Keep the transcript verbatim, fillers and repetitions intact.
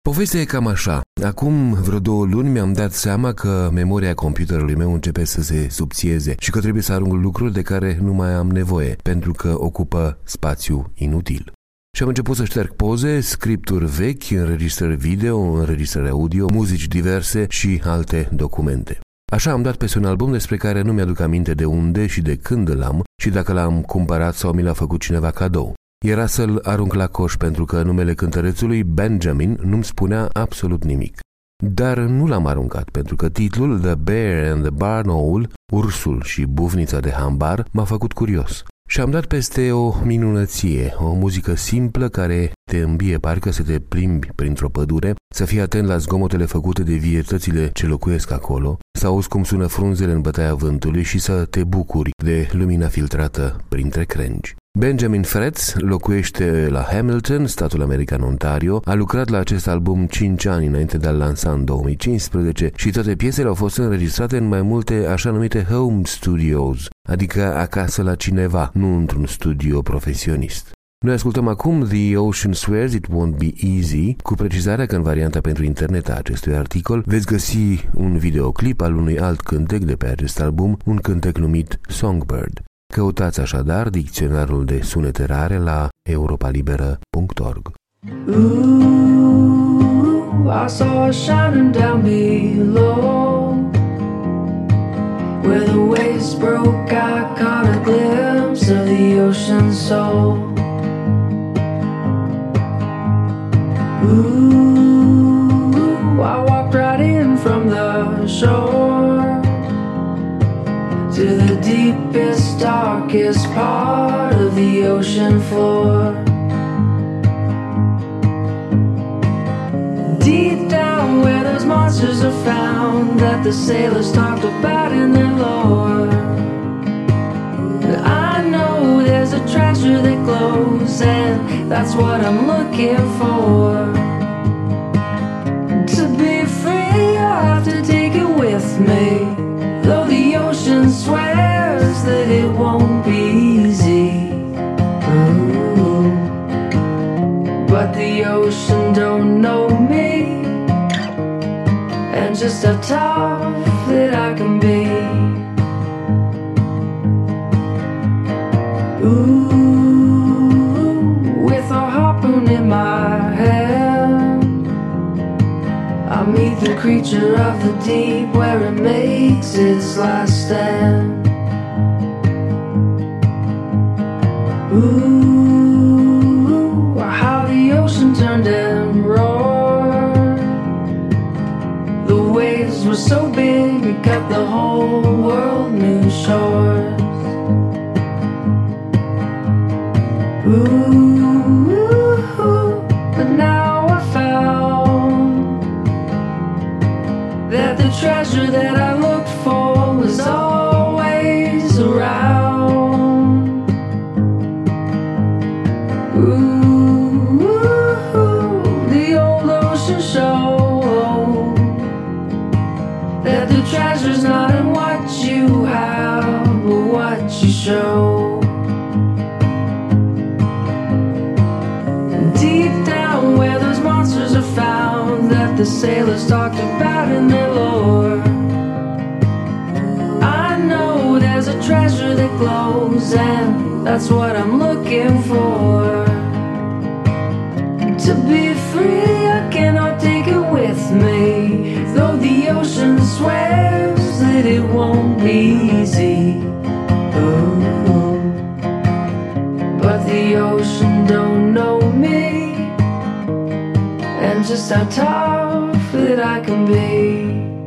Povestea e cam așa. Acum vreo două luni mi-am dat seama că memoria computerului meu începe să se subțieze și că trebuie să arunc lucruri de care nu mai am nevoie, pentru că ocupă spațiu inutil. Și am început să șterg poze, scripturi vechi, înregistrări video, înregistrări audio, muzici diverse și alte documente. Așa am dat peste un album despre care nu mi-aduc aminte de unde și de când îl am și dacă l-am cumpărat sau mi l-a făcut cineva cadou. Era să-l arunc la coș pentru că numele cântărețului, Benjamin, nu-mi spunea absolut nimic. Dar nu l-am aruncat pentru că titlul The Bear and the Barn Owl, Ursul și bufnița de hambar, m-a făcut curios. Și am dat peste o minunăție, o muzică simplă care te îmbie parcă să te plimbi printr-o pădure, să fii atent la zgomotele făcute de vietățile ce locuiesc acolo, să auzi cum sună frunzele în bătaia vântului și să te bucuri de lumina filtrată printre crengi. Benjamin Fretz locuiește la Hamilton, statul american Ontario, a lucrat la acest album cinci ani înainte de a-l lansa în două mii cincisprezece și toate piesele au fost înregistrate în mai multe așa numite home studios, adică acasă la cineva, nu într-un studio profesionist. Noi ascultăm acum The Ocean Swears It Won't Be Easy, cu precizarea că în varianta pentru internet a acestui articol veți găsi un videoclip al unui alt cântec de pe acest album, un cântec numit Songbird. Căutați așadar dicționarul de sunete rare la europa liberă punct org. Ooh, I saw her shining down below. Where the waves broke, I caught a glimpse of the ocean soul. Ooh, I walked right in from the shore to the deepest, darkest part of the ocean floor. Deep down where those monsters are found that the sailors talked about in their lore, I know there's a treasure that glows, and that's what I'm looking for. To be free, I'll have to take it with me, though the ocean swears that it won't be easy. Ooh. But the ocean don't know me, and just how tough that I can be. Ooh, with a harpoon in my hand, I meet the creature of the deep where it makes its last stand. Ooh, how the ocean turned and roared. The waves were so big it cut the whole world new shores. Ooh, but now I found that the treasure that I looked for was always around. Ooh, the old ocean showed that the treasure's not in what you have, but what you show. Deep down where those monsters are found that the sailors talked about in their lore, I know there's a treasure that glows, and that's what I'm looking for. To be free, I cannot take it with me, though the ocean swears that it won't be easy. Ooh. But the ocean don't know me, and just how tough that I can be.